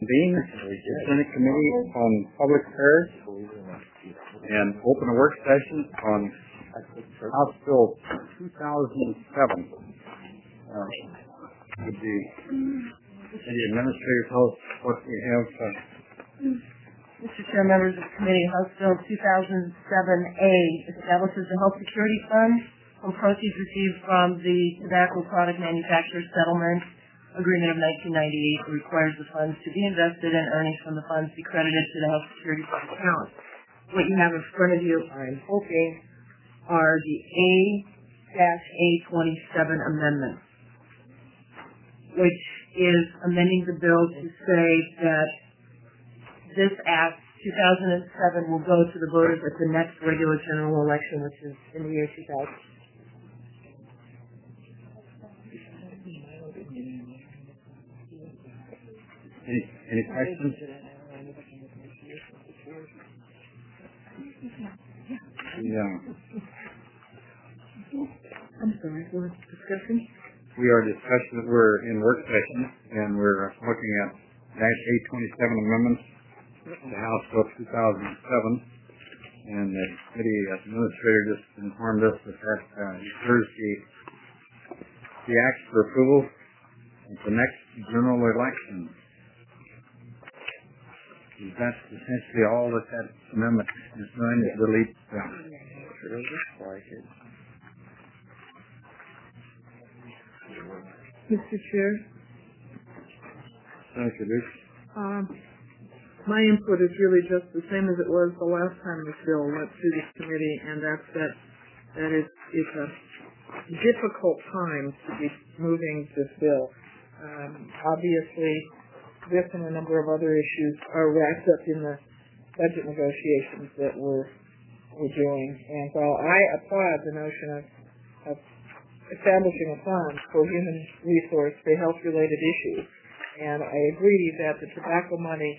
Bean, Senate Committee on Public Affairs, and open a work session on House Bill 2007. Would the city administrator tell us what we have? Mr. Chair, members of the committee, House Bill 2007A establishes the Health Security Fund from proceeds received from the Tobacco Product Manufacturers Settlement Agreement of 1998. Requires the funds to be invested and earnings from the funds be credited to the Health Security Fund account. What you have in front of you, I'm hoping, are the A-A27 amendments, which is amending the bill to say that this Act 2007 will go to the voters at the next regular general election, which is in the year 2000. Any questions? Yeah. I'm sorry, we're discussing? We are discussing, we're in work session, and we're looking at A27 amendments to House Bill 2007, and the committee administrator just informed us that here's the act for approval at the next general election. That's essentially all that amendment is doing, is delete Mr. Chair, Senator Duke. My input is really just the same as it was the last time this bill went through this committee, and that's that it's a difficult time to be moving this bill. Obviously, this and a number of other issues are wrapped up in the budget negotiations that we're doing. And while I applaud the notion of establishing a fund for human resource for health-related issues, and I agree that the tobacco money,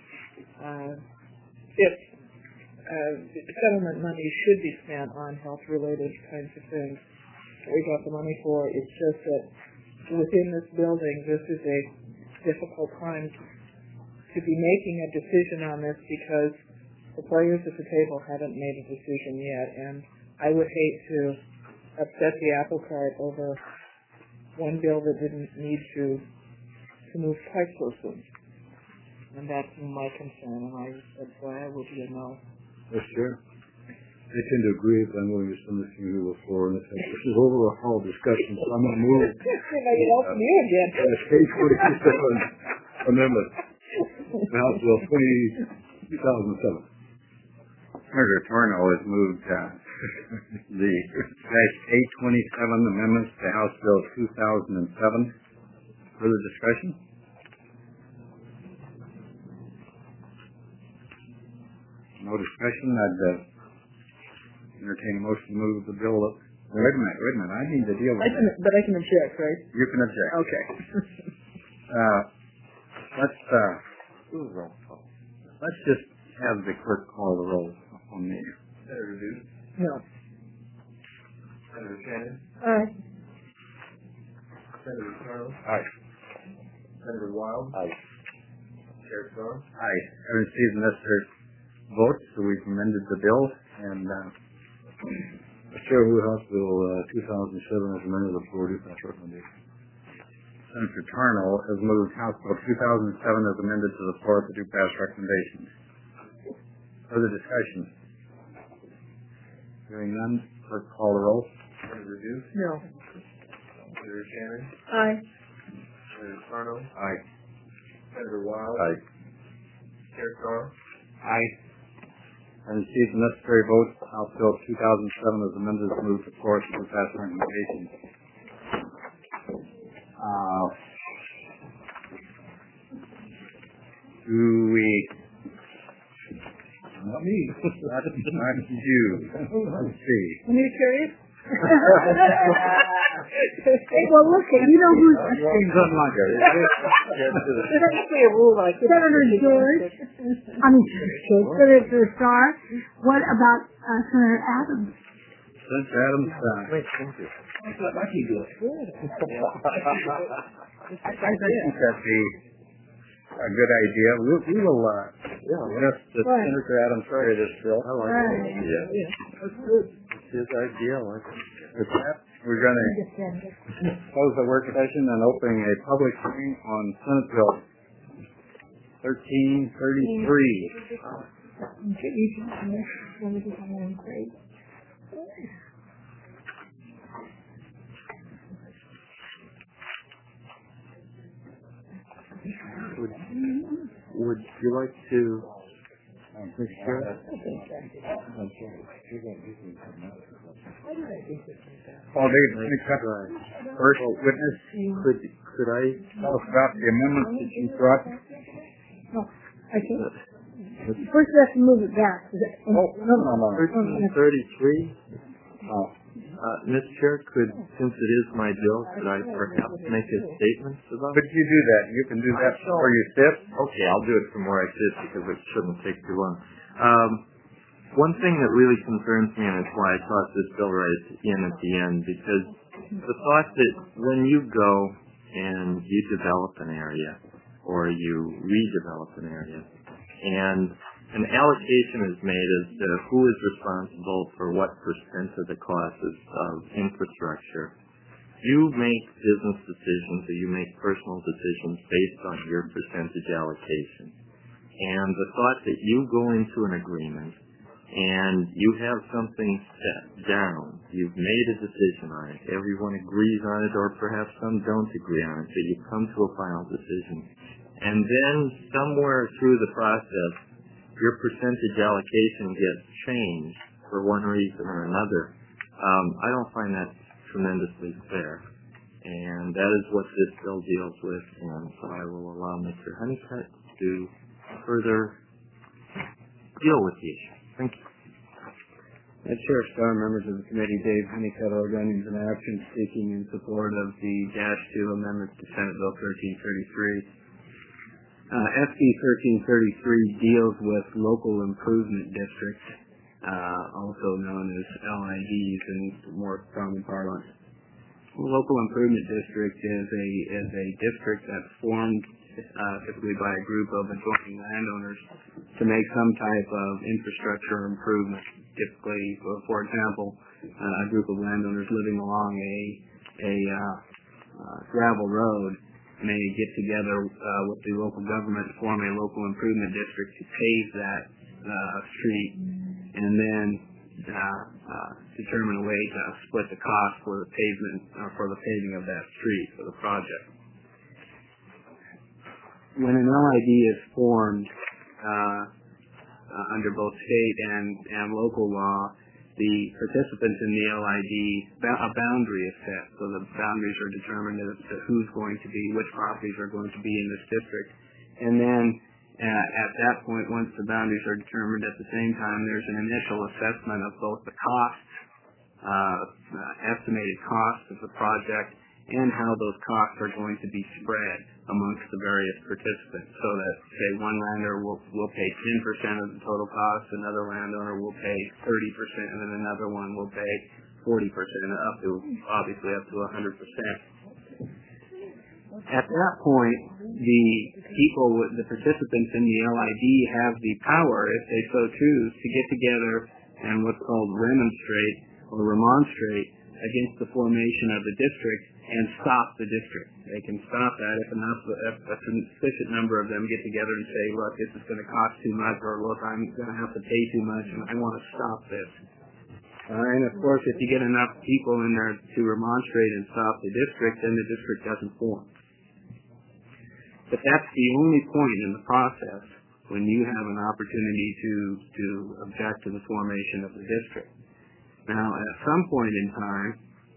settlement money should be spent on health-related kinds of things that we got the money for. It's just that within this building, this is a difficult time to be making a decision on this because the players at the table haven't made a decision yet, and I would hate to upset the apple cart over one bill that didn't need to move quite so soon. And that's my concern, and that's why I would be a no. Yes, Chair. I tend to agree, but I'm going to send this to you before. This is overall discussion, so I'm going to move. Welcome you again. Page 47 amendment. House Bill 2007. Senator Torno has moved the A27 amendments to House Bill 2007. Further discussion? No discussion. I'd entertain a motion to move the bill up. Wait a minute. I need to deal with that. But I can object, right? You can object. Okay. Let's just have the clerk call the roll on me. Senator Duke? No. Senator Shannon? Aye. Senator Carl? Aye. Senator Wild? Aye. Chair Starr? Aye. I received the necessary votes, so we've amended the bill, and Chair, House Bill 2007 is amended the floor to pass recommendation. Senator Tarnow has moved House Bill 2007 as amended to the floor to do pass recommendations. Further discussion? Hearing none, clerk call the roll. Senator Duke? No. Senator Shannon? Aye. Senator Carno? Aye. Senator Wild? Aye. Chair Starr? Aye. I received the necessary votes. House Bill 2007 as amended is moved to the floor to do pass recommendations. Not me. Not you. Let's see. Can you carry it? Well, look, you know who's Things unlike it. There doesn't be a rule like this. Senator George? Senator Starr. What about Senator Adams? Senator Adams. Wait, thank you. I can do it. I think that a good idea. We will ask the Senator Adams to carry this bill. I like it. Yeah. That's good. It's his idea. I like it. With that, we're going to close the work session and open a public hearing on Senate Bill 1333. Would you like to? Paul David, first witness. Could I Tell us about the amendments that you brought. No, I can't. First, we have to move it back. No. 1333? Mr. Chair, since it is my bill, could I perhaps make a statement about it? Could you do that? You can do that before you sit. Okay, I'll do it from where I sit because it shouldn't take too long. One thing that really concerns me, and it's why I tossed this bill right in at the end, because the thought that when you go and you develop an area, or you redevelop an area, and an allocation is made as to who is responsible for what percent of the cost of infrastructure, you make business decisions or you make personal decisions based on your percentage allocation. And the thought that you go into an agreement and you have something set down, you've made a decision on it, everyone agrees on it, or perhaps some don't agree on it, but you come to a final decision. And then somewhere through the process, your percentage allocation gets changed for one reason or another. I don't find that tremendously fair. And that is what this bill deals with, and so I will allow Mr. Honeycutt to further deal with the issue. Thank you. Chair Starr, members of the committee, Dave Honeycutt, Oregonians in Action, speaking in support of the Dash 2 amendments to Senate Bill 1333. SB 1333 deals with local improvement districts, also known as LIDs in more common parlance. Local improvement district is a district that's formed typically by a group of adjoining landowners to make some type of infrastructure improvement. Typically, for example, a group of landowners living along a gravel road may get together with the local government to form a local improvement district to pave that street, and then determine a way to split the cost for the pavement or for the paving of that street for the project. When an LID is formed under both state and local law, the participants in the LID, a boundary is set. So the boundaries are determined as to who's going to be, which properties are going to be in this district. And then at that point, once the boundaries are determined, at the same time, there's an initial assessment of both the costs, estimated costs of the project, and how those costs are going to be spread amongst the various participants. So that, say, one landowner will pay 10% of the total cost, another landowner will pay 30%, and then another one will pay 40%, obviously up to 100%. At that point, the participants in the LID have the power, if they so choose, to get together and what's called remonstrate against the formation of the district and stop the district. They can stop that if a sufficient number of them get together and say, look, this is going to cost too much, or look, I'm going to have to pay too much, and I want to stop this. And of course, if you get enough people in there to remonstrate and stop the district, then the district doesn't form. But that's the only point in the process when you have an opportunity to object to the formation of the district. Now, at some point in time,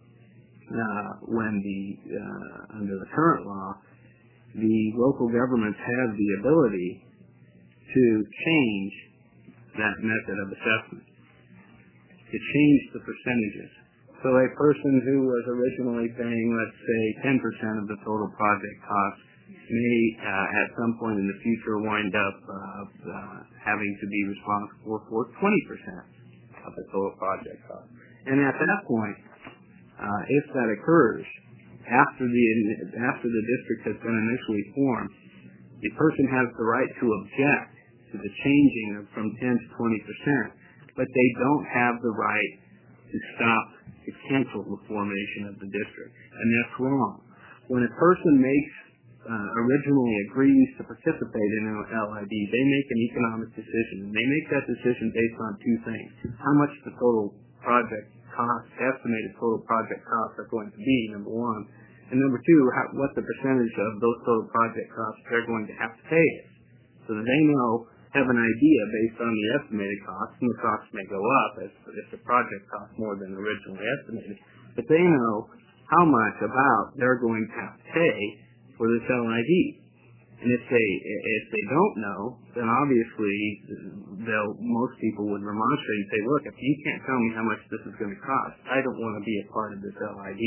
when under the current law, the local governments have the ability to change that method of assessment, to change the percentages. So a person who was originally paying, let's say, 10% of the total project cost may, at some point in the future, wind up having to be responsible for 20% of the total project cost. And at that point, if that occurs, after the district has been initially formed, The person has the right to object to the changing from 10 to 20%, but they don't have the right to stop, to cancel the formation of the district. And that's wrong. When a person originally agrees to participate in an LID, they make an economic decision. And they make that decision based on two things. How much the total project cost, estimated total project costs are going to be, number one. And number two, what the percentage of those total project costs they're going to have to pay is. So that they have an idea based on the estimated costs, and the costs may go up if the project costs more than originally estimated. But they know how much about they're going to have to pay for this LID. And if they don't know, then obviously most people would remonstrate and say, look, if you can't tell me how much this is going to cost, I don't want to be a part of this LID.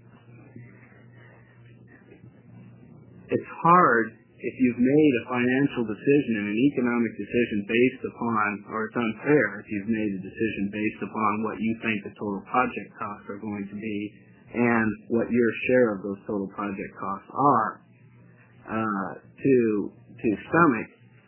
It's hard if you've made a financial decision and an economic decision based upon, or it's unfair if you've made a decision based upon what you think the total project costs are going to be and what your share of those total project costs are, to stomach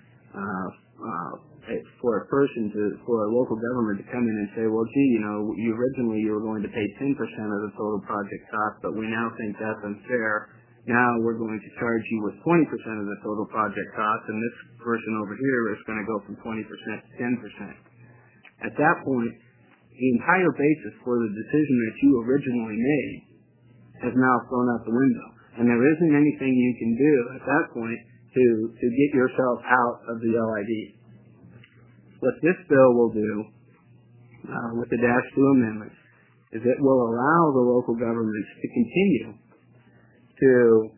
for a local government to come in and say, well, gee, originally you were going to pay 10% of the total project cost, but we now think that's unfair. Now we're going to charge you with 20% of the total project cost, and this person over here is going to go from 20% to 10%. At that point, the entire basis for the decision that you originally made has now flown out the window. And there isn't anything you can do at that point to get yourself out of the LID. What this bill will do with the Dash 2 amendments is it will allow the local governments to continue to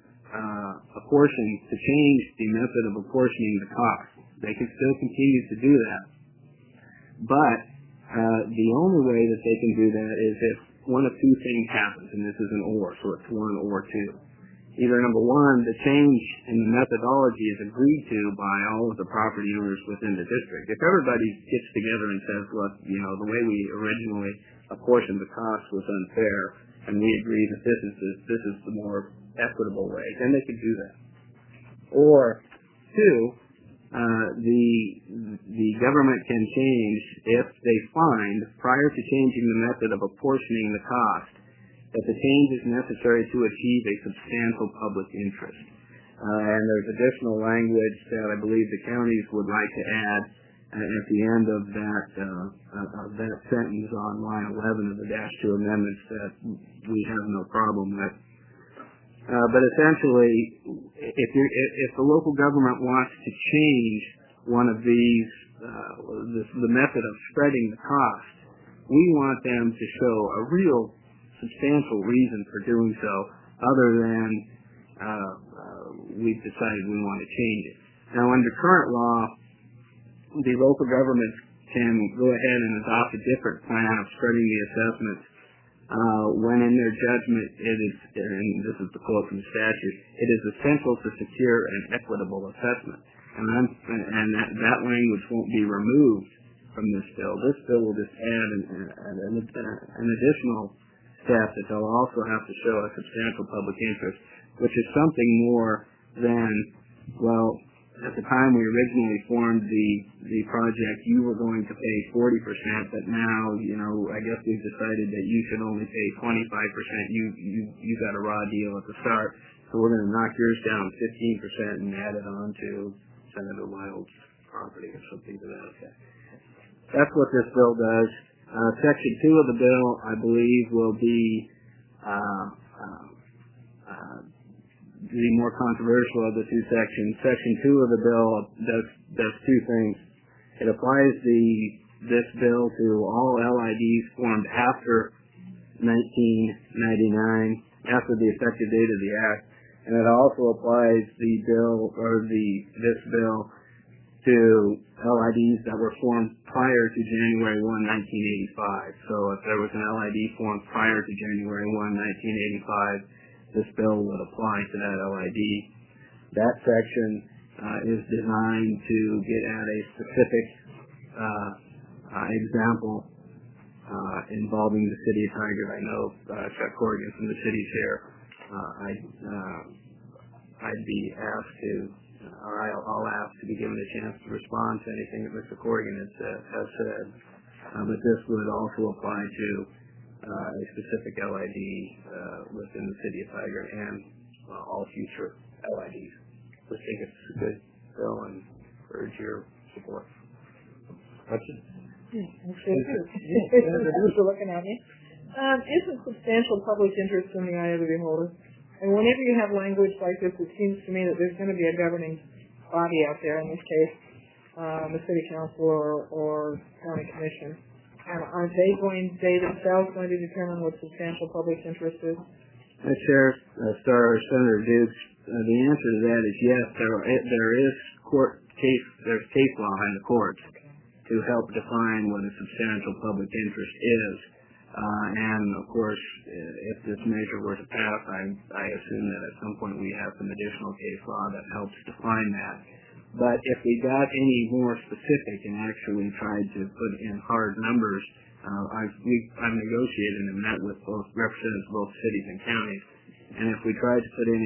change the method of apportioning the cost. They can still continue to do that. But the only way that they can do that is if one of two things happens, and this is an or, so it's one or two. Either number one, the change in the methodology is agreed to by all of the property owners within the district. If everybody gets together and says, look, the way we originally apportioned the cost was unfair, and we agree that this is the more equitable way, then they could do that. Or two, the government can change if they find, prior to changing the method of apportioning the cost, that the change is necessary to achieve a substantial public interest. And there's additional language that I believe the counties would like to add at the end of that sentence on line 11 of the Dash 2 amendments that we have no problem with. But essentially, if the local government wants to change one of these, the method of spreading the cost, we want them to show a real substantial reason for doing so, other than we've decided we want to change it. Now, under current law, the local governments can go ahead and adopt a different plan of spreading the assessments when in their judgment it is, and this is the quote from the statute, it is essential to secure an equitable assessment. And that language won't be removed from this bill. This bill will just add an additional step that they'll also have to show a substantial public interest, which is something more than, well, at the time we originally formed the project, you were going to pay 40%, but now, I guess we've decided that you should only pay 25%. You got a raw deal at the start, so we're going to knock yours down 15% and add it on to Senator Wild's property or something to that effect. That's what this bill does. Section 2 of the bill, I believe, will be the more controversial of the two sections. Section 2 of the bill does two things. It applies this bill to all LIDs formed after 1999, after the effective date of the Act, and it also applies this bill to LIDs that were formed prior to January 1, 1985. So if there was an LID formed prior to January 1, 1985, this bill would apply to that LID. That section is designed to get at a specific example involving the city of Tigard. I know Chuck Corrigan from the city's here. I'd be asked to I'll ask to be given a chance to respond to anything that Mr. Corrigan has said. But this would also apply to a specific LID within the city of Tiger and all future LIDs. I think it's a good bill and urge your support. We're looking at me. Isn't substantial public interest in the eye of the beholder? And whenever you have language like this, it seems to me that there's going to be a governing body out there, in this case, the city council or county commission. And aren't they themselves going to determine what substantial public interest is? Sheriff Senator Dukes, the answer to that is yes. There is there's case law in the courts to help define what a substantial public interest is. And of course, if this measure were to pass, I assume that at some point we have some additional case law that helps define that. But if we got any more specific and actually tried to put in hard numbers, I've negotiated and met with both representatives of both cities and counties, and if we tried to put in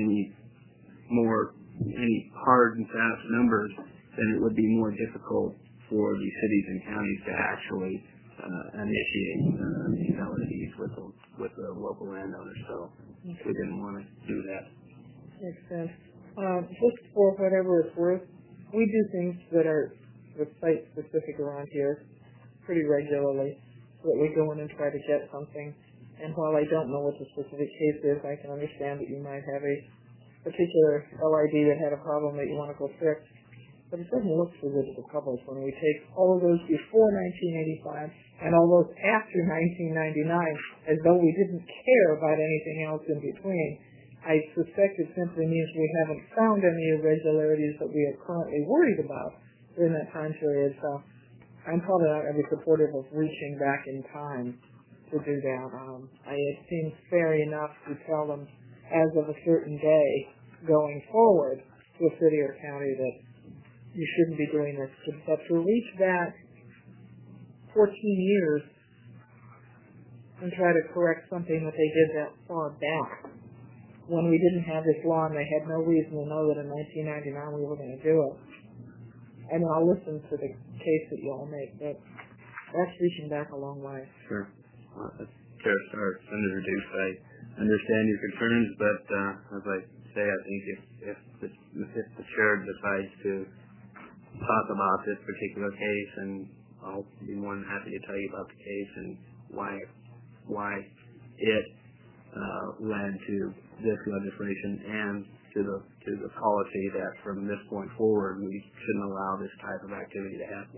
any hard and fast numbers, then it would be more difficult for the cities and counties to actually initiate these LIDs with the local landowners. So we didn't want to do that. Makes sense. Just for whatever it's worth, we do things that are site specific around here pretty regularly, so that we go in and try to get something. And while I don't know what the specific case is, I can understand that you might have a particular LID that had a problem that you want to go fix. But it doesn't look so good to the public when we take all of those before 1985 and all those after 1999 as though we didn't care about anything else in between. I suspect it simply means we haven't found any irregularities that we are currently worried about during that time period. So I'm probably not going to be supportive of reaching back in time to do that. It seems fair enough to tell them as of a certain day going forward to a city or county that you shouldn't be doing this. But to reach back 14 years and try to correct something that they did that far back when we didn't have this law and they had no reason to know that in 1999 we were going to do it. And I'll listen to the case that you all make, but that's reaching back a long way. Sure. Senator Dukes, I understand your concerns, but as I say, I think if the chair decides to talk about this particular case, and I'll be more than happy to tell you about the case and why it led to this legislation and to the policy that from this point forward we shouldn't allow this type of activity to happen.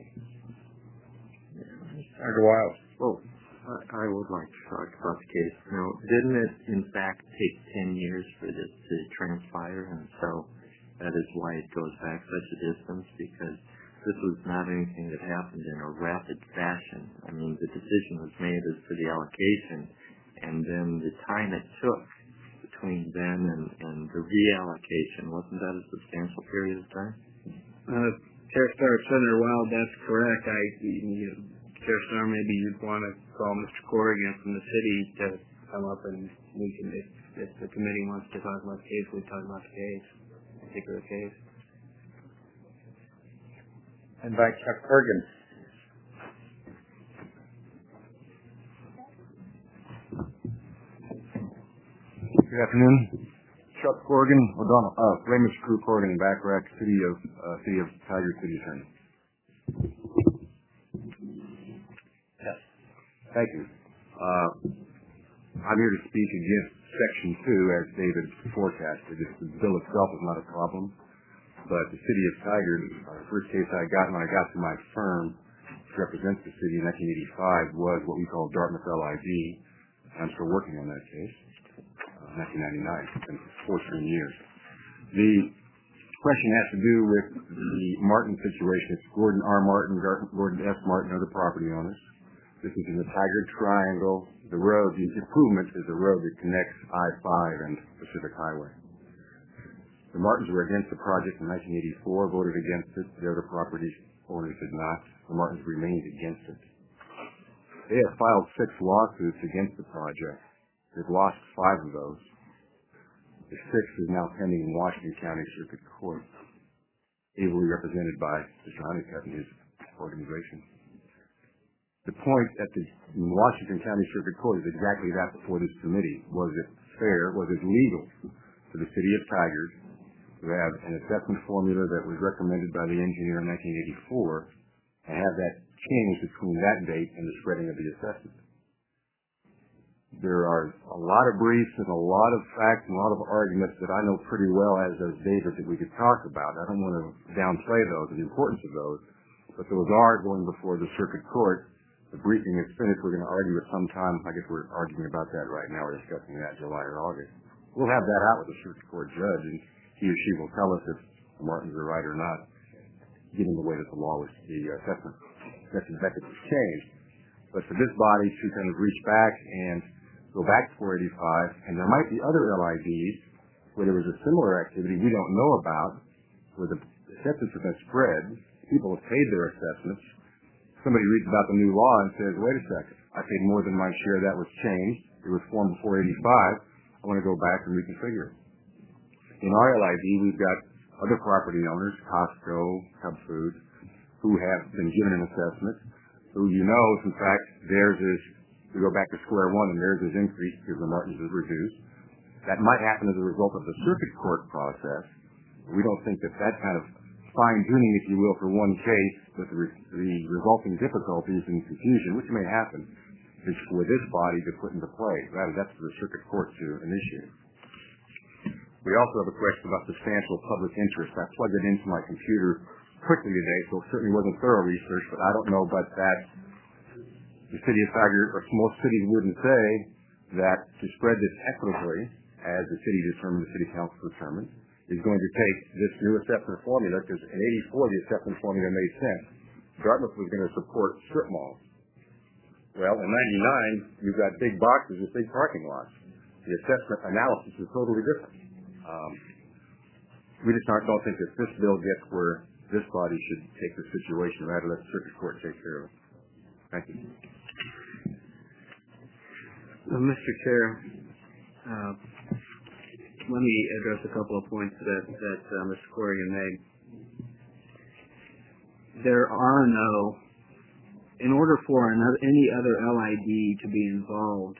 Senator Wiles. Well, I would like to talk about the case. Now, didn't it in fact take 10 years for this to transpire, and so that is why it goes back such a distance, because this was not anything that happened in a rapid fashion. I mean, the decision was made as to the allocation, and then the time it took between then and the reallocation, wasn't that a substantial period of time? Senator Wild, that's correct. Chair Starr, maybe you'd want to call Mr. Corrigan from the city to come up and we can, if the committee wants to talk about the case, we talk about the case, particular case. Invite Chuck Corrigan. Good afternoon. Chuck Corrigan, O'Donnell, Raymond Screw Corrigan, Backrack, City of Tiger City Attorney. Yes. Thank you. I'm here to speak against Section 2 as David forecasted. The bill itself is not a problem, but the City of Tiger, the first case I got when I got to my firm, which represents the city in 1985, was what we call Dartmouth LID. I'm still working on that case. 1999. It's been 14 years. The question has to do with the Martin situation. It's Gordon R. Martin, Gordon S. Martin, other property owners. This is in the Tiger Triangle. The road, the improvement is a road that connects I-5 and Pacific Highway. The Martins were against the project in 1984, voted against it. The other property owners did not. The Martins remained against it. They have filed 6 lawsuits against the project. They've lost 5 of those. The 6th is now pending in Washington County Circuit Court. ably represented by Mr. Honeycutt and his organization. The point at the Washington County Circuit Court is exactly that before this committee. Was it fair, was it legal for the city of Tigard to have an assessment formula that was recommended by the engineer in 1984 and have that change between that date and the spreading of the assessment? There are a lot of briefs and a lot of facts and a lot of arguments that I know pretty well, as does David, that we could talk about. I don't want to downplay those and the importance of those, but those are going before the circuit court. The briefing is finished. We're going to argue it sometime. I guess we're arguing about that right now. We're discussing that July or August. We'll have that out with the circuit court judge, and he or she will tell us if the Martins are right or not, given the way that the law was, the assessment method was changed. But for this body to kind of reach back and go back to 485, and there might be other LIDs where there was a similar activity we don't know about, where the assessments have been spread, people have paid their assessments, somebody reads about the new law and says, wait a second, I paid more than my share, that was changed, it was formed before 85, I want to go back and reconfigure. In our LID, we've got other property owners, Costco, Cub Foods, who have been given an assessment, who you know, in fact, theirs is, we go back to square one and theirs is increased because the Martins is reduced. That might happen as a result of the circuit court process. We don't think that that kind of fine-tuning, if you will, for one case with the resulting difficulties and confusion, which may happen, is for this body to put into play. Rather, that's for the circuit court to initiate. We also have a question about substantial public interest. I plugged it into my computer quickly today, so it certainly wasn't thorough research, but I don't know but that the city of Tigard, or most cities wouldn't say that to spread this equitably, as the city determined, the city council determined, is going to take this new assessment formula, because in 84 the assessment formula made sense. Dartmouth was going to support strip malls. Well, in 99, you've got big boxes with big parking lots. The assessment analysis is totally different. We just don't think that this bill gets where this body should take the situation, rather let the circuit court take care of it. Thank you. Mr. Chair, let me address a couple of points that Mr. Corrigan made. There are no, in order for any other LID to be involved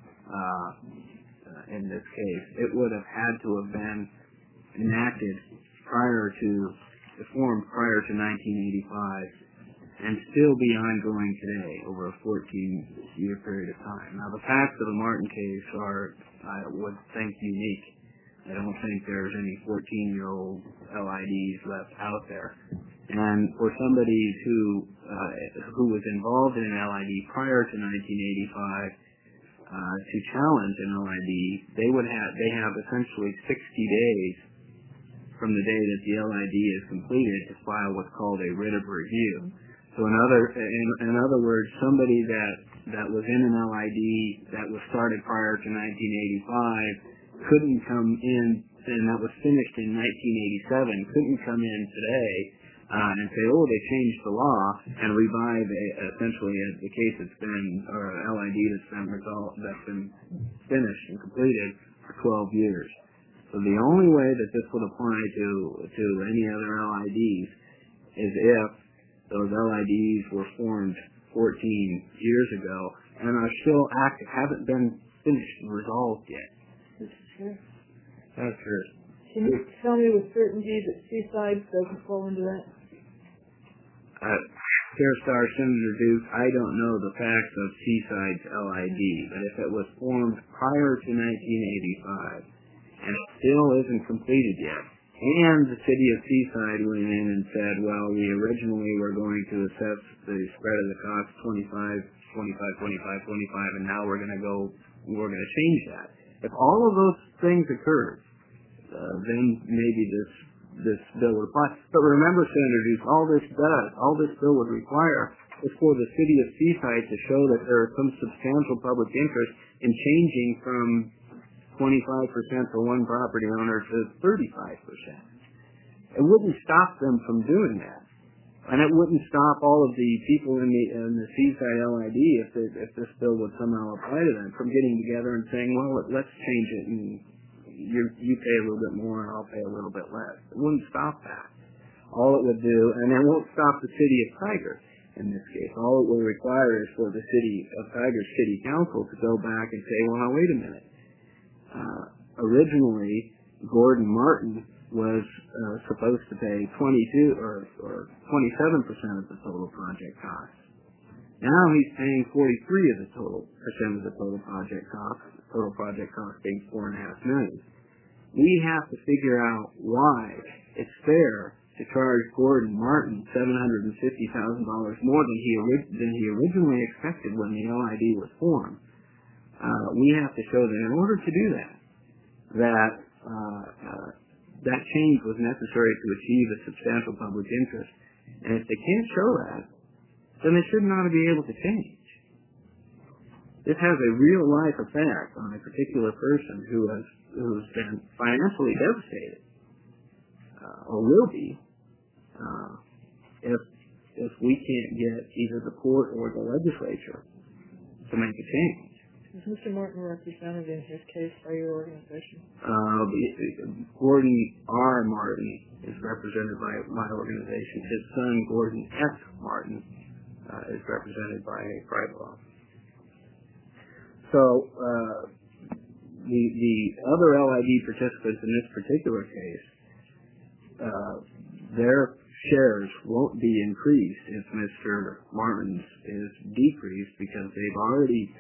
in this case, it would have had to have been enacted formed prior to 1985, and still be ongoing today over a 14-year period of time. Now, the facts of the Martin case are, I would think, unique. I don't think there's any 14-year-old LIDs left out there. And for somebody who was involved in an LID prior to 1985 to challenge an LID, they have essentially 60 days from the day that the LID is completed to file what's called a writ of review. So in other words, somebody that was in an LID that was started prior to 1985 couldn't come in, and that was finished in 1987, couldn't come in today and say, oh, they changed the law, and revive essentially the case that's been, or LID that's been finished and completed for 12 years. So the only way that this would apply to any other LIDs is if those LIDs were formed 14 years ago and are still active, haven't been finished and resolved yet. That's true. Can you tell me with certainty that Seaside doesn't fall into that? Fair Star, Senator Duke, I don't know the facts of Seaside's LID, but if it was formed prior to 1985 and it still isn't completed yet, and the city of Seaside went in and said, well, we originally were going to assess the spread of the cost 25, and now we're going to change that. If all of those things occurred, then maybe this bill would apply. But remember, Senator Duke, all this bill would require is for the city of Seaside to show that there is some substantial public interest in changing from 25% for one property owner to 35%. It wouldn't stop them from doing that. And it wouldn't stop all of the people in the Seaside LID, if this bill would somehow apply to them, from getting together and saying, well, let's change it, and you pay a little bit more and I'll pay a little bit less. It wouldn't stop that. all it would do, and it won't stop the city of Tiger in this case. All it will require is for the city of Tiger's city council to go back and say, well, now wait a minute. Originally, Gordon Martin was supposed to pay 22 or 27% of the total project cost. Now he's paying 43 of the total percent of the total project cost being $4.5 million. We have to figure out why it's fair to charge Gordon Martin $750,000 more than he originally expected when the LID was formed. We have to show that in order to do that change was necessary to achieve a substantial public interest. And if they can't show that, then they should not be able to change. This has a real life effect on a particular person who's been financially devastated, or will be, if we can't get either the court or the legislature to make a change. Is Mr. Martin represented in his case by your organization? Gordon R. Martin is represented by my organization. His son, Gordon S. Martin, is represented by a private law. So the other LID participants in this particular case, their shares won't be increased if Mr. Martin's is decreased because they've already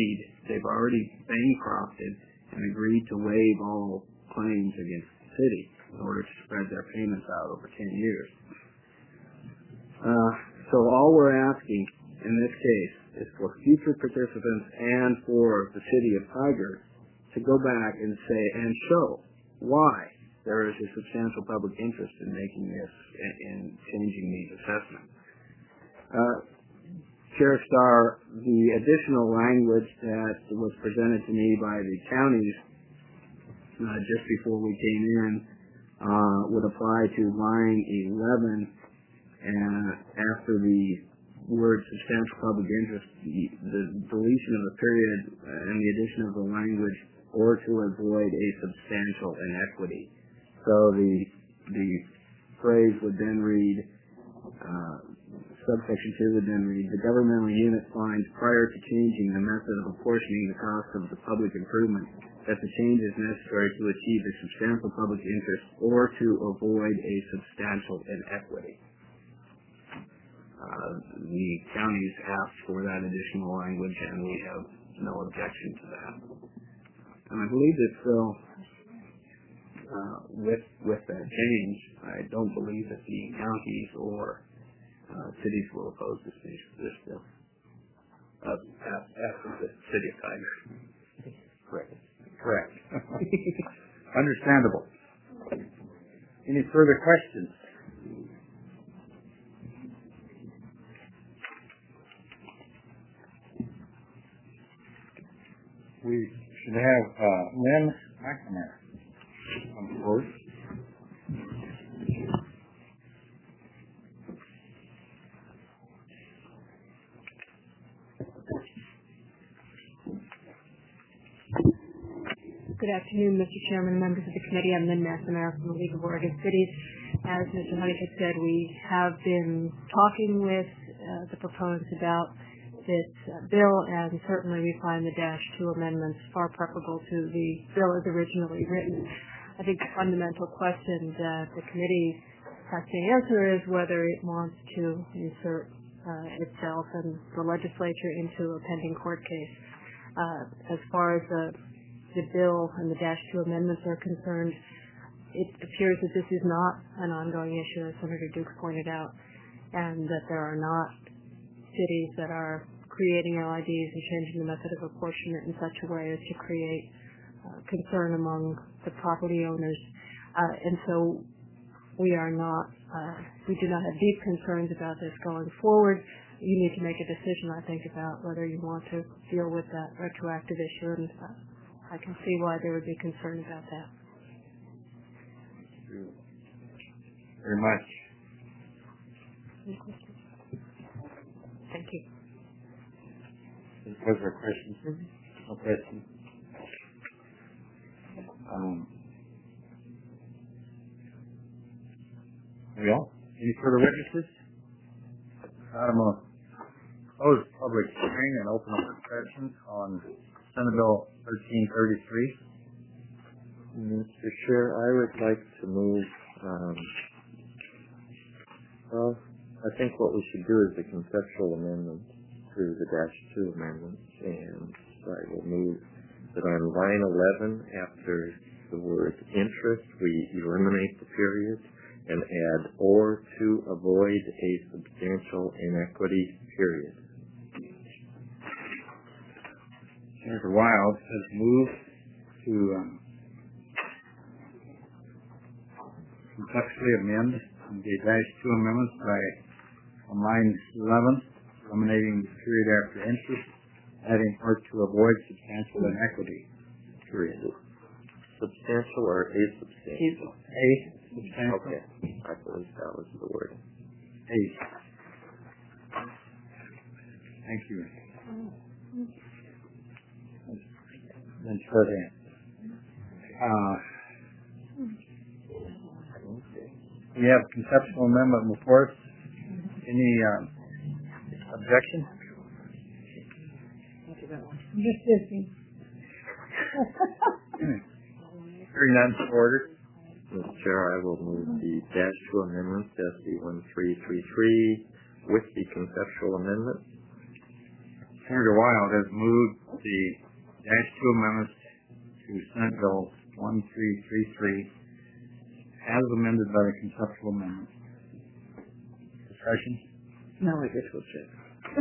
bankrupted and agreed to waive all claims against the city in order to spread their payments out over 10 years. So all we're asking in this case is for future participants and for the city of Tiger to go back and say and show why there is a substantial public interest in making this, in changing these assessments. Chair Starr, the additional language that was presented to me by the counties just before we came in would apply to line 11, and after the word substantial public interest, the deletion of the period and the addition of the language or to avoid a substantial inequity. So the phrase would then read, subsection 2 would then read, the governmental unit finds prior to changing the method of apportioning the cost of the public improvement that the change is necessary to achieve a substantial public interest or to avoid a substantial inequity. The counties asked for that additional language and we have no objection to that. And I believe that with that change, I don't believe that the counties or cities will oppose this bill. After the city of Tiger. Correct. Understandable. Any further questions? We should have Lynn McNamara on board. Good afternoon, Mr. Chairman, members of the committee. I'm Lynn McNamara from the League of Oregon Cities. As Mr. Honeycutt said, we have been talking with the proponents about this bill, and certainly we find the -2 amendments far preferable to the bill as originally written. I think the fundamental question that the committee has to answer is whether it wants to insert itself and the legislature into a pending court case. As far as the bill and the -2 amendments are concerned, it appears that this is not an ongoing issue, as Senator Dukes pointed out, and that there are not cities that are creating LIDs and changing the method of apportionment in such a way as to create concern among the property owners. And so we do not have deep concerns about this going forward. You need to make a decision, I think, about whether you want to deal with that retroactive issue, and I can see why there would be concern about that. Thank you very much. Any questions? Thank you. Was there a question? No question. We all? Any further witnesses? I'm going to close the public hearing and open up discussion on Senate Bill 1333. Mr. Chair, I would like to move, well, I think what we should do is the conceptual amendment to the -2 amendment, and I will move that on line 11, after the word interest, we eliminate the period and add or to avoid a substantial inequity, period. Senator Wild has moved to conceptually amend the -2 amendments by on line 11, eliminating the period after interest, adding or to avoid substantial inequity, period. Substantial or asubstantial? Substantial. Okay, I believe that was the word. Thank you. Then shorthand. We have conceptual amendment before us. Any objection? I'm just listening. Hearing none, so ordered. Mr. Chair, I will move the -2 amendments, SB 1333, with the conceptual amendment. Senator Wild has moved the -2 amendments to Senate Bill 1333 as amended by the conceptual amendment. Discussion? No, I guess we'll check.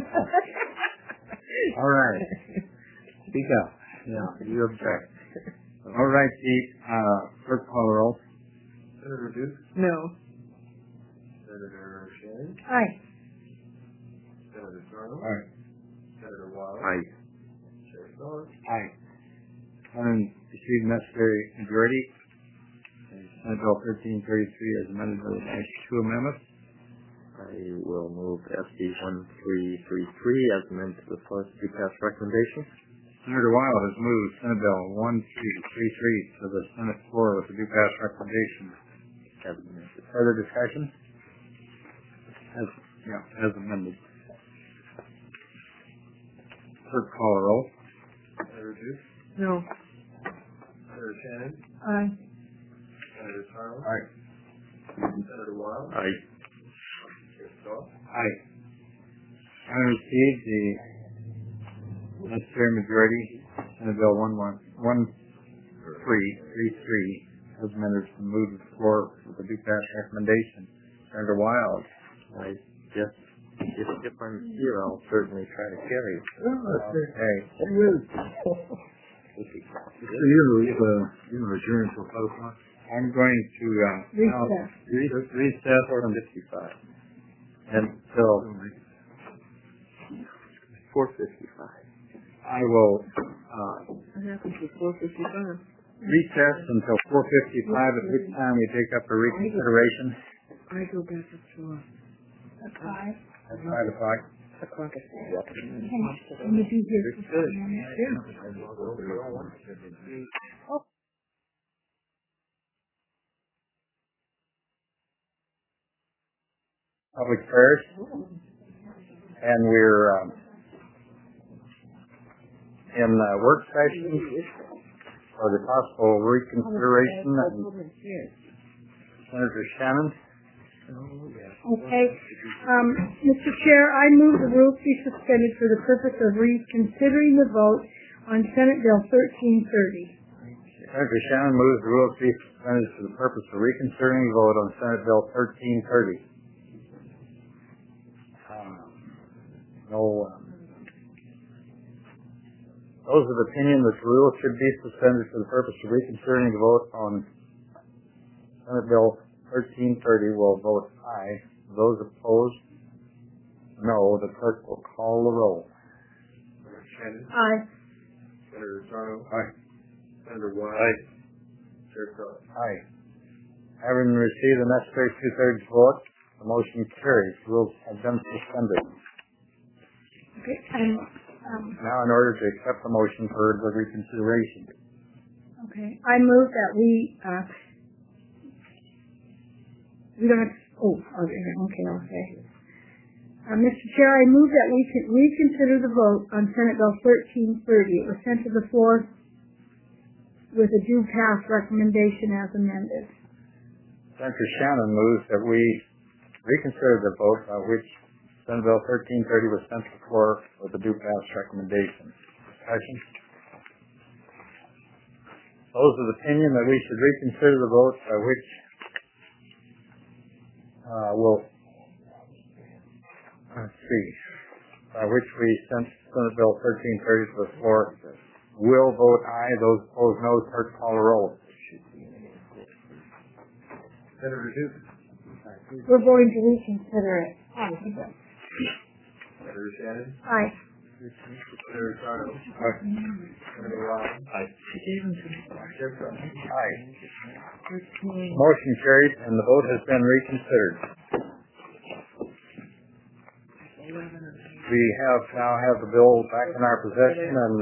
All right. Speak up. Yeah, you object. All right, clerk call the roll. Senator Duke? No. Senator Shannon? Aye. Senator Sarno? Aye. Senator Wild? Aye. Chair Starr? Aye. Having received necessary majority, Senate Bill 1333 as amended by the -2 amendments. I will move SB 1333 as amended to the first pass recommendation. Senator Wild has moved Senate Bill 1333 to the Senate floor with a due pass recommendation. As amended. Further discussion? As amended. Clerk call the roll. Senator Duke? No. Senator Shannon? Aye. Senator Sarno? Aye. Senator Wild? Aye. Chair Starr? Aye. Having received the necessary majority, Senate Bill 1333 as amended to move to the floor with a due pass recommendation. Senator Wild. I just, if I'm here, I'll certainly try to carry it. Okay. You adjourn until 5 o'clock? I'm going to recess from 55. until 4:55. I will What happens with 4:55? recess until 4:55, at which time we take up a reconsideration. I go back up to At 5. At 5 o'clock. o'clock. Can you do this? Public affairs. And we're in work session for the possible reconsideration of Senator Shannon. Okay. Mr. Chair, I move the rules be suspended for the purpose of reconsidering the vote on Senate Bill 1330. Senator Shannon moves the rules be suspended for the purpose of reconsidering the vote on Senate Bill 1330. Those of opinion that the rules should be suspended for the purpose of reconsidering the vote on Senate Bill 1330 will vote aye. Those opposed, no. The clerk will call the roll. Senator Shannon? Aye. Senator Sarno? Aye. Senator Wild? Aye. Chair Starr? Aye. Having received the necessary 2/3 vote, the motion carries. Rules have been suspended. Okay. Now, in order to accept the motion for the reconsideration. Okay. I move that we don't have to Okay. Mr. Chair, I move that we reconsider the vote on Senate Bill 1330. It was sent to the floor with a due pass recommendation as amended. Senator Shannon moves that we reconsider the vote by which Senate Bill 1330 was sent to the floor with a due pass recommendation. Discussion? Those of the opinion that we should reconsider the vote by which by which we sent Senate Bill 1330 to the floor will vote aye. Those opposed no. Clerk call the roll. Senator Duke. We're going to reconsider it. Senator Shannon. Aye. Senator Sarno. Senator Wild. Aye. Chair Crow. Aye. Motion carried, and the vote has been reconsidered. We now have the bill back in our possession, and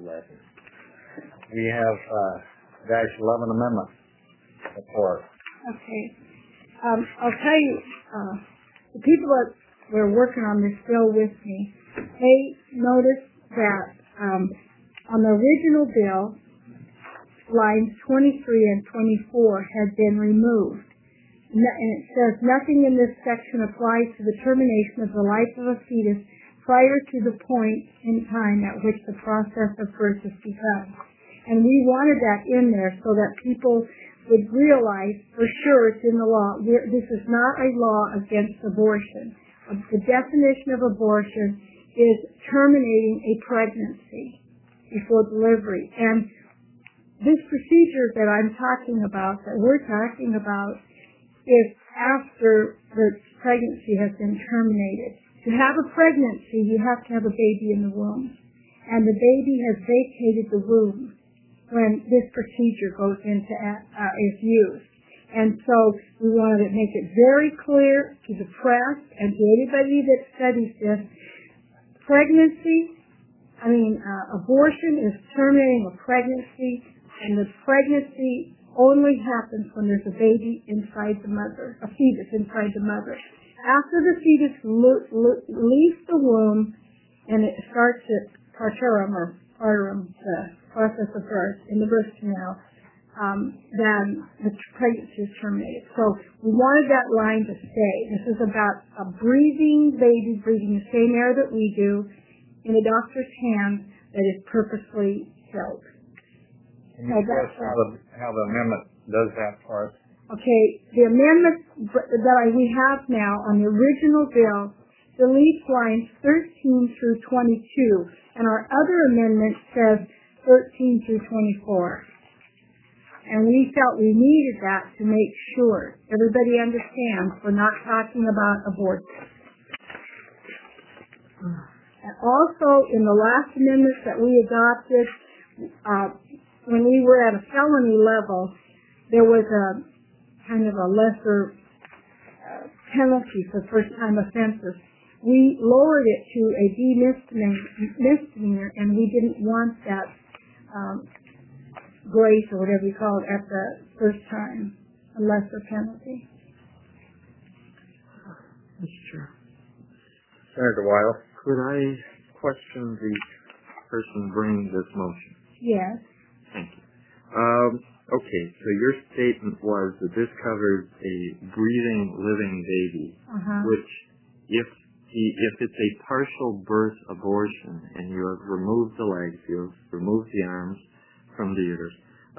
we have dash 11 amendment before us. Okay. I'll tell you, the people that were working on this bill with me, they noticed that on the original bill, lines 23 and 24 had been removed. And it says, nothing in this section applies to the termination of the life of a fetus prior to the point in time at which the process of birth is begun. And we wanted that in there so that people would realize for sure it's in the law. This is not a law against abortion. The definition of abortion is terminating a pregnancy before delivery. And this procedure that I'm talking about, that we're talking about, is after the pregnancy has been terminated. To have a pregnancy, you have to have a baby in the womb. And the baby has vacated the womb when this procedure is used. And so we wanted to make it very clear to the press and to anybody that studies this. Abortion is terminating a pregnancy, and the pregnancy only happens when there's a baby inside the mother, a fetus inside the mother. After the fetus leaves the womb and it starts at partum, the process of birth in the birth canal, then the pregnancy is terminated. So we wanted that line to stay. This is about a breathing baby, breathing the same air that we do, in a doctor's hand that is purposely killed. Can you tell us how the amendment does that for us? Okay, the amendment that we have now on the original bill deletes lines 13 through 22, and our other amendment says 13 through 24. And we felt we needed that to make sure everybody understands we're not talking about abortion. And also, in the last amendments that we adopted, when we were at a felony level, there was a kind of a lesser penalty for first-time offenses. We lowered it to a misdemeanor, and we didn't want that grace or whatever you call it at the first time, a lesser penalty. Mr. Chair. Senator Weil. Could I question the person bringing this motion? Yes. Thank you. Okay, so your statement was that this covers a breathing, living baby, which if it's a partial birth abortion and you have removed the legs, you have removed the arms from the uterus,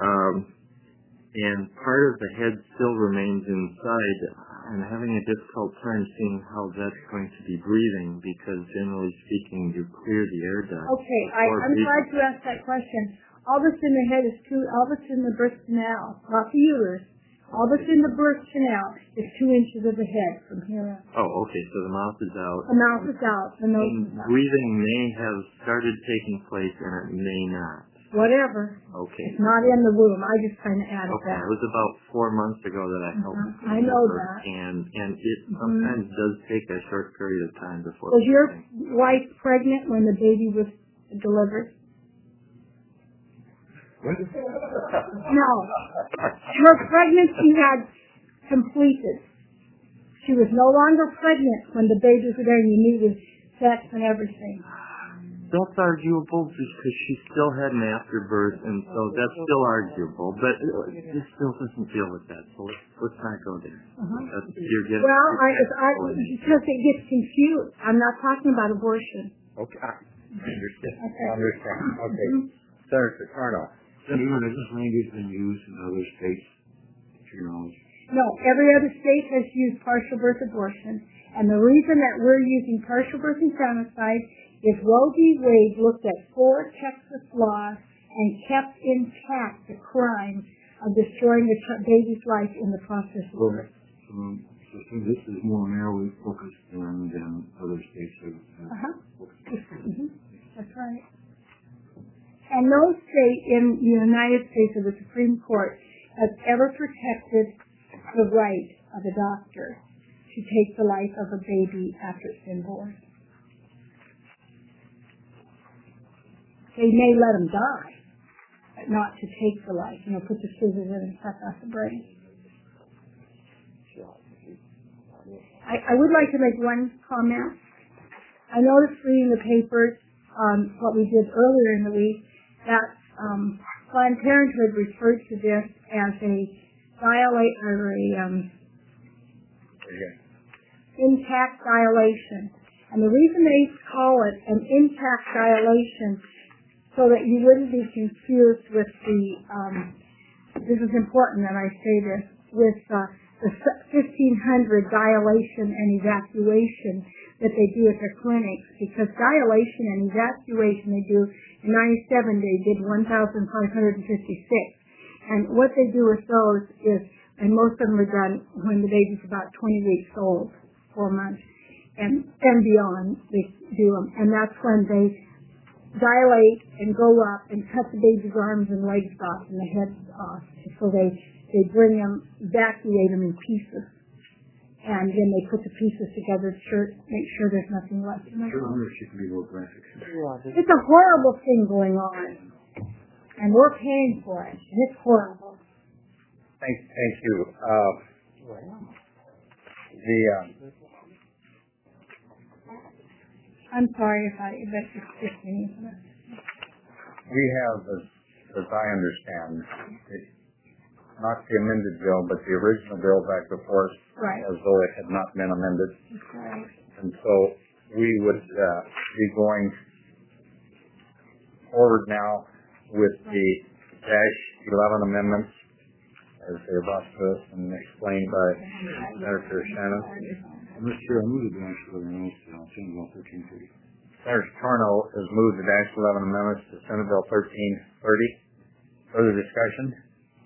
and part of the head still remains inside, I'm having a difficult time seeing how that's going to be breathing because generally speaking you clear the air duct. Okay, I'm glad you asked that question. All that's in the head is all that's in the birth canal, not the uterus. All that's in the birth canal is 2 inches of the head from here up. Oh, okay, so the mouth is out. The mouth is out, the nose is out. Breathing may have started taking place and it may not. Whatever. Okay. It's not in the womb. I just kind of added that. It was about 4 months ago that I helped. I know that. And it sometimes does take a short period of time before. Was your wife pregnant when the baby was delivered? No. Her pregnancy had completed. She was no longer pregnant when the babies were there and you knew the sex and everything. That's arguable because she still had an afterbirth, and so that's still arguable. But this still doesn't deal with that, so let's not go there. You're getting Because it gets confused. I'm not talking about abortion. Okay. I understand. Okay. Senator Carnell. Senator, has this language been used in other states, to your knowledge? No, every other state has used partial birth abortion. And the reason that we're using partial birth infanticide is Roe v. Wade looked at 4 Texas laws and kept intact the crime of destroying the baby's life in the process of birth. So this is more narrowly focused than other states have focused. That's right. And no state in the United States or the Supreme Court has ever protected the right of a doctor to take the life of a baby after it's been born. They may let them die, but not to take the life, put the scissors in and cut out the brain. I would like to make one comment. I noticed reading the papers on what we did earlier in the week that Planned Parenthood referred to this as a intact dilation. And the reason they call it an intact dilation so that you wouldn't be confused with this is important that I say this, with the 1,500 dilation and evacuation that they do at their clinics, because dilation and evacuation they do, in 97 they did 1,556. And what they do with those is, and most of them are done when the baby's about 20 weeks old, 4 months, and beyond, they do them. And that's when they dilate and go up and cut the baby's arms and legs off and the head off. So they bring them, evacuate them in pieces. And then they put the pieces together to make sure there's nothing left in the body. It's a horrible thing going on. And we're paying for it. And it's horrible. Thank you. I'm sorry if that's just me. We have, as I understand, not the amended bill, but the original bill back before us, as though it had not been amended. Right. And so we would be going forward now with the -11 amendments as they're brought to us and explained by Senator Shannon. Mr. Chair, I move the -11 amendments to Senate Bill 1330. Senator Carnell has moved the -11 amendments to Senate Bill 1330. Further discussion?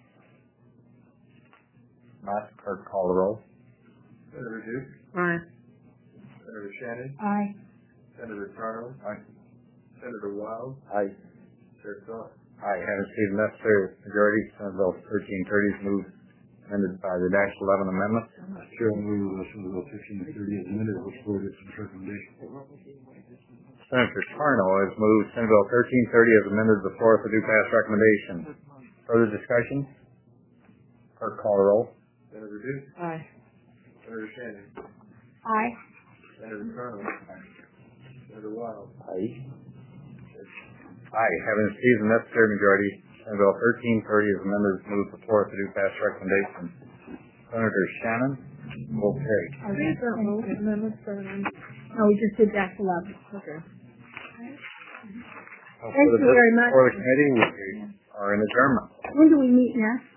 Not. Clerk, call the roll. Senator Duke? Aye. Senator Shannon? Aye. Senator Carnell? Aye. Senator Wild? Aye. Chair Phillips? Aye. Having received the necessary majority, Senate Bill 1330 is moved amended by the -11 amendment. Mr. Chair, I move Senate Bill 1330 as amended, which forward its recommendation. Senator Carnell has moved Senate Bill 1330 as amended before the due pass recommendation. Further discussion? Clerk, call the roll. Senator Duke? Aye. Senator Shannon? Aye. Senator Carnell? Senator Wild? Aye. Aye. Having received the necessary majority, Senate Bill 1330 is amended as moved before the due pass recommendation. Senator Shannon will carry. Are these amendments that are in? No, we just did -11. Okay. Thank you very much. For the committee, we are in adjournment. When do we meet next?